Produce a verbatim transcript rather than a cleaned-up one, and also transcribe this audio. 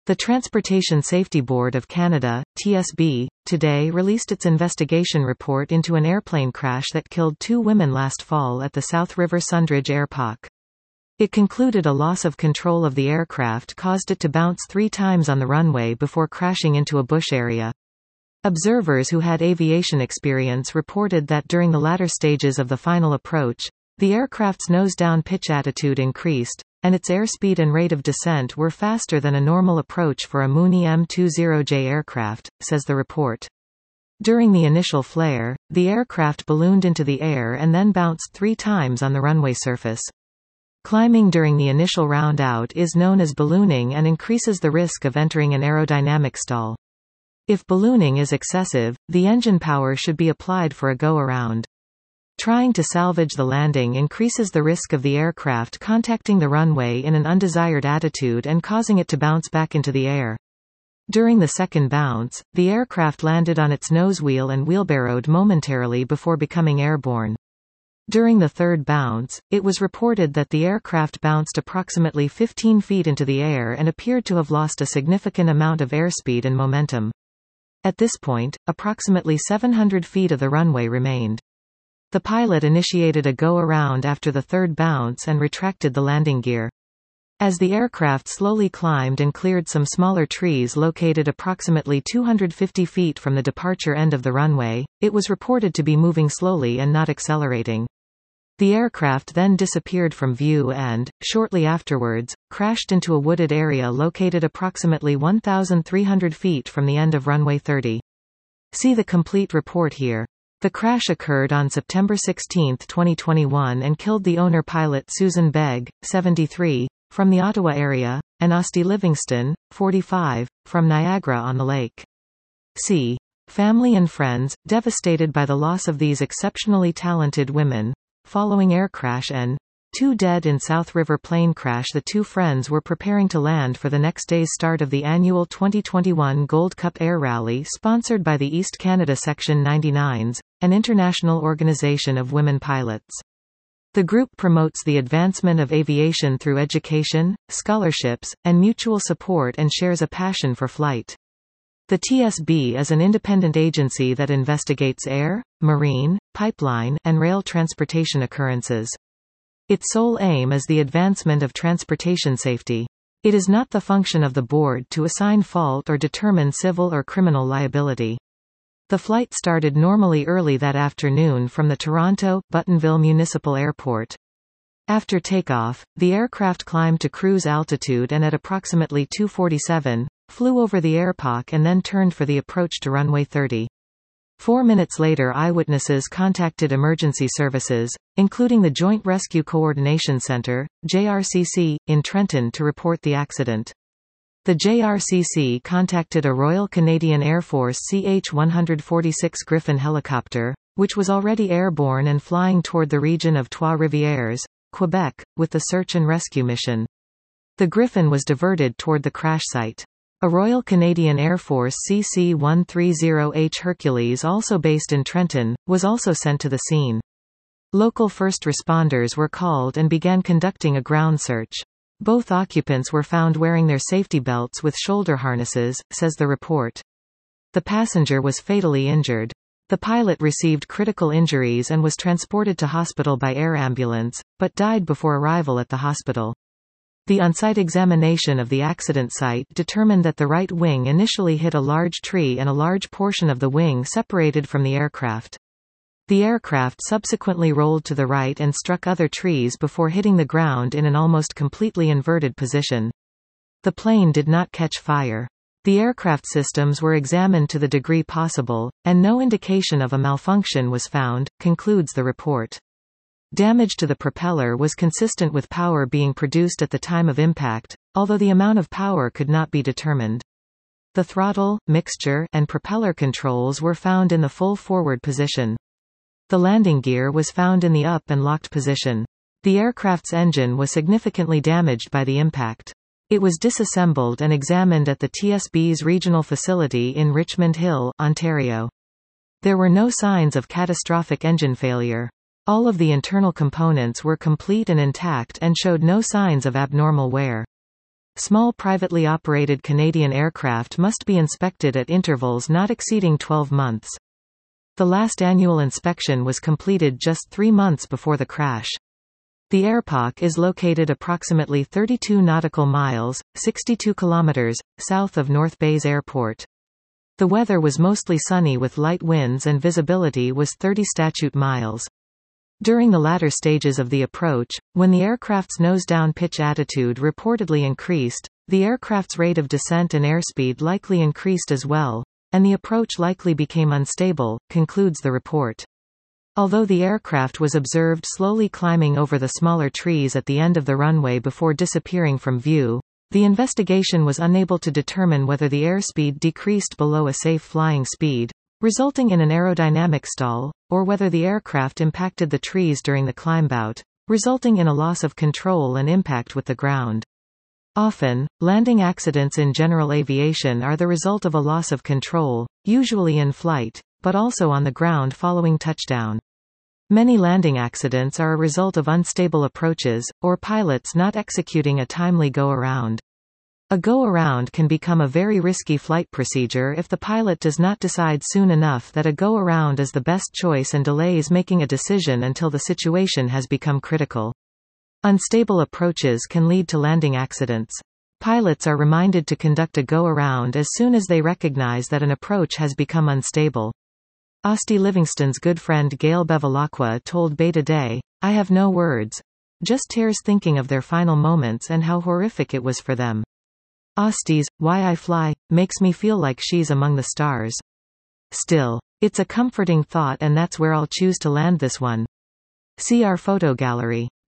The Transportation Safety Board of Canada, T S B, today released its investigation report into an airplane crash that killed two women last fall at the South River Sundridge Airpark. It concluded a loss of control of the aircraft caused it to bounce three times on the runway before crashing into a bush area. Observers who had aviation experience reported that during the latter stages of the final approach, the aircraft's nose-down pitch attitude increased, and its airspeed and rate of descent were faster than a normal approach for a Mooney M twenty J aircraft, says the report. During the initial flare, the aircraft ballooned into the air and then bounced three times on the runway surface. Climbing during the initial round out is known as ballooning and increases the risk of entering an aerodynamic stall. If ballooning is excessive, the engine power should be applied for a go-around. Trying to salvage the landing increases the risk of the aircraft contacting the runway in an undesired attitude and causing it to bounce back into the air. During the second bounce, the aircraft landed on its nose wheel and wheelbarrowed momentarily before becoming airborne. During the third bounce, it was reported that the aircraft bounced approximately fifteen feet into the air and appeared to have lost a significant amount of airspeed and momentum. At this point, approximately seven hundred feet of the runway remained. The pilot initiated a go-around after the third bounce and retracted the landing gear. As the aircraft slowly climbed and cleared some smaller trees located approximately two hundred fifty feet from the departure end of the runway, it was reported to be moving slowly and not accelerating. The aircraft then disappeared from view and, shortly afterwards, crashed into a wooded area located approximately one thousand three hundred feet from the end of runway thirty. See the complete report here. The crash occurred on September sixteenth twenty twenty-one and killed the owner-pilot Susan Begg, seventy-three, from the Ottawa area, and Austin Livingston, forty-five, from Niagara-on-the-Lake. C. Family and friends, devastated by the loss of these exceptionally talented women. Following air crash and two dead in South River plane crash, the two friends were preparing to land for the next day's start of the annual twenty twenty-one Gold Cup Air Rally sponsored by the East Canada Section ninety-nines, an international organization of women pilots. The group promotes the advancement of aviation through education, scholarships, and mutual support and shares a passion for flight. The T S B is an independent agency that investigates air, marine, pipeline, and rail transportation occurrences. Its sole aim is the advancement of transportation safety. It is not the function of the board to assign fault or determine civil or criminal liability. The flight started normally early that afternoon from the Toronto-Buttonville Municipal Airport. After takeoff, the aircraft climbed to cruise altitude and at approximately two forty-seven, flew over the airpark and then turned for the approach to runway thirty. Four minutes later, eyewitnesses contacted emergency services, including the Joint Rescue Coordination Center, J R C C, in Trenton to report the accident. The J R C C contacted a Royal Canadian Air Force C H one forty-six Griffon helicopter, which was already airborne and flying toward the region of Trois-Rivières, Quebec, with the search and rescue mission. The Griffon was diverted toward the crash site. A Royal Canadian Air Force C C one thirty H Hercules, also based in Trenton, was also sent to the scene. Local first responders were called and began conducting a ground search. Both occupants were found wearing their safety belts with shoulder harnesses, says the report. The passenger was fatally injured. The pilot received critical injuries and was transported to hospital by air ambulance, but died before arrival at the hospital. The on-site examination of the accident site determined that the right wing initially hit a large tree and a large portion of the wing separated from the aircraft. The aircraft subsequently rolled to the right and struck other trees before hitting the ground in an almost completely inverted position. The plane did not catch fire. The aircraft systems were examined to the degree possible, and no indication of a malfunction was found, concludes the report. Damage to the propeller was consistent with power being produced at the time of impact, although the amount of power could not be determined. The throttle, mixture, and propeller controls were found in the full forward position. The landing gear was found in the up and locked position. The aircraft's engine was significantly damaged by the impact. It was disassembled and examined at the T S B's regional facility in Richmond Hill, Ontario. There were no signs of catastrophic engine failure. All of the internal components were complete and intact and showed no signs of abnormal wear. Small privately operated Canadian aircraft must be inspected at intervals not exceeding twelve months. The last annual inspection was completed just three months before the crash. The airpark is located approximately thirty-two nautical miles, sixty-two kilometers, south of North Bay's airport. The weather was mostly sunny with light winds and visibility was thirty statute miles. During the latter stages of the approach, when the aircraft's nose-down pitch attitude reportedly increased, the aircraft's rate of descent and airspeed likely increased as well, and the approach likely became unstable, concludes the report. Although the aircraft was observed slowly climbing over the smaller trees at the end of the runway before disappearing from view, the investigation was unable to determine whether the airspeed decreased below a safe flying speed, resulting in an aerodynamic stall, or whether the aircraft impacted the trees during the climbout, resulting in a loss of control and impact with the ground. Often, landing accidents in general aviation are the result of a loss of control, usually in flight, but also on the ground following touchdown. Many landing accidents are a result of unstable approaches, or pilots not executing a timely go-around. A go-around can become a very risky flight procedure if the pilot does not decide soon enough that a go-around is the best choice and delays making a decision until the situation has become critical. Unstable approaches can lead to landing accidents. Pilots are reminded to conduct a go-around as soon as they recognize that an approach has become unstable. Asti Livingston's good friend Gail Bevilacqua told Bay Today, "I have no words. Just tears thinking of their final moments and how horrific it was for them. Asti's, Why I Fly, makes me feel like she's among the stars. Still, it's a comforting thought and that's where I'll choose to land this one." See our photo gallery.